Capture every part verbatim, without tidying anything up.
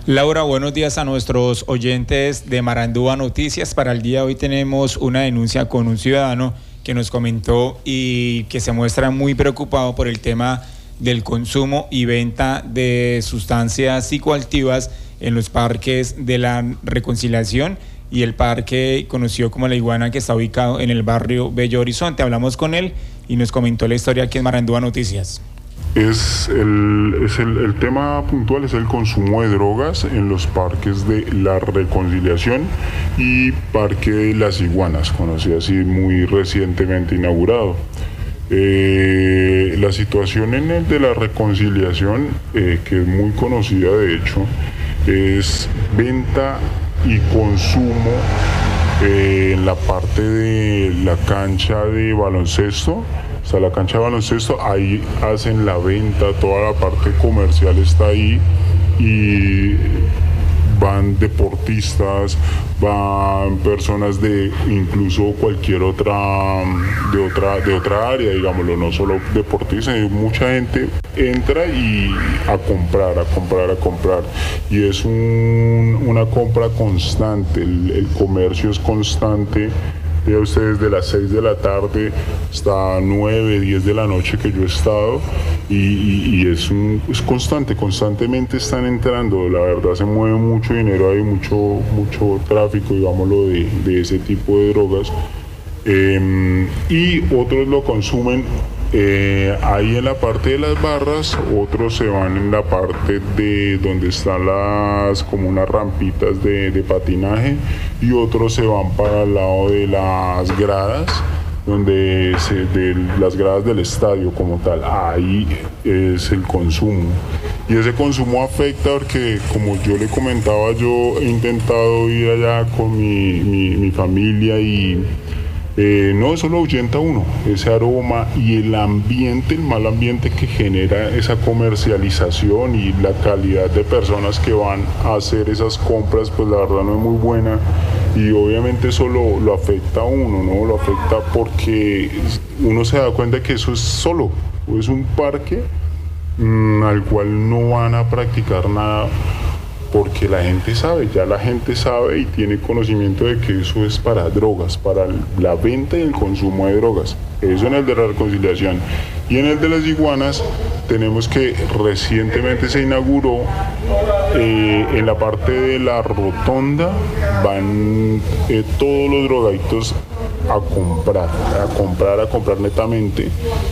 Laura, buenos días a nuestros oyentes de Marandúa Noticias. Para el día de hoy tenemos una denuncia con un ciudadano que nos comentó y que se muestra muy preocupado por el tema del consumo y venta de sustancias psicoactivas en los parques de la Reconciliación y el parque conocido como La Iguana, que está ubicado en el barrio Bello Horizonte. Hablamos con él y nos comentó la historia aquí en Marandúa Noticias. Es el, es el, el tema puntual es el consumo de drogas en los parques de La Reconciliación y Parque de las Iguanas, conocido así, muy recientemente inaugurado. Eh, la situación en el de La Reconciliación, eh, que es muy conocida de hecho, es venta y consumo eh, en la parte de la cancha de baloncesto. O sea, la cancha de baloncesto, ahí hacen la venta, toda la parte comercial está ahí y van deportistas, van personas de incluso cualquier otra, de otra, de otra área, digámoslo, no solo deportistas, mucha gente entra y a comprar, a comprar, a comprar. Y es un, una compra constante, el, el comercio es constante. Ya ustedes de las seis de la tarde hasta nueve, diez de la noche que yo he estado y, y, y es, un, es constante, constantemente están entrando, la verdad se mueve mucho dinero, hay mucho, mucho tráfico, digámoslo, de, de ese tipo de drogas eh, y otros lo consumen eh, ahí en la parte de las barras, otros se van en la parte de donde están las como unas rampitas de, de patinaje y otros se van para el lado de las gradas, donde se, de las gradas del estadio como tal, ahí es el consumo. Y ese consumo afecta porque, como yo le comentaba, yo he intentado ir allá con mi, mi, mi familia y Eh, no, eso lo ahuyenta uno, ese aroma y el ambiente, el mal ambiente que genera esa comercialización y la calidad de personas que van a hacer esas compras, pues la verdad no es muy buena y obviamente eso lo, lo afecta a uno, ¿no? Lo afecta porque uno se da cuenta que eso es solo, es un parque mmm, al cual no van a practicar nada. Porque la gente sabe, ya la gente sabe y tiene conocimiento de que eso es para drogas, para la venta y el consumo de drogas. Eso en el de La Reconciliación. Y en el de las Iguanas tenemos que recientemente se inauguró eh, en la parte de la rotonda, van eh, todos los drogadictos a comprar, a comprar, a comprar netamente.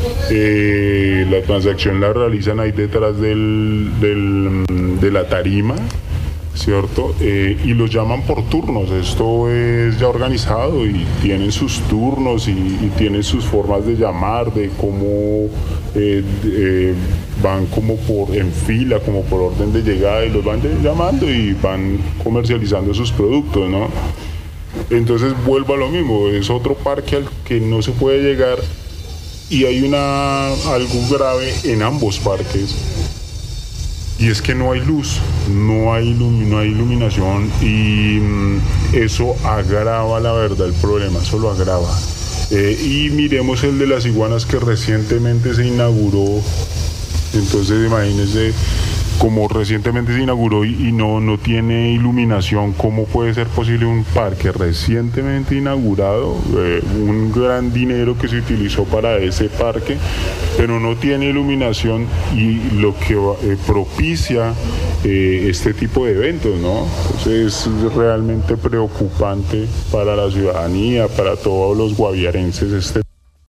Eh, la transacción la realizan ahí detrás del, del, de la tarima, ¿cierto? Eh, y los llaman por turnos, esto es ya organizado y tienen sus turnos y, y tienen sus formas de llamar, de cómo eh, eh, van como por en fila, como por orden de llegada y los van llamando y van comercializando sus productos, ¿no? Entonces vuelvo a lo mismo, es otro parque al que no se puede llegar y hay una, algo grave en ambos parques. Y es que no hay luz, no hay, ilum no hay iluminación y mm, eso agrava la verdad el problema, eso lo agrava. Eh, y miremos el de las Iguanas que recientemente se inauguró, entonces imagínense, como recientemente se inauguró y, y no, no tiene iluminación, ¿cómo puede ser posible un parque recientemente inaugurado? Eh, un gran dinero que se utilizó para ese parque, pero no tiene iluminación y lo que eh, propicia eh, este tipo de eventos, ¿no? Entonces es realmente preocupante para la ciudadanía, para todos los guaviarenses este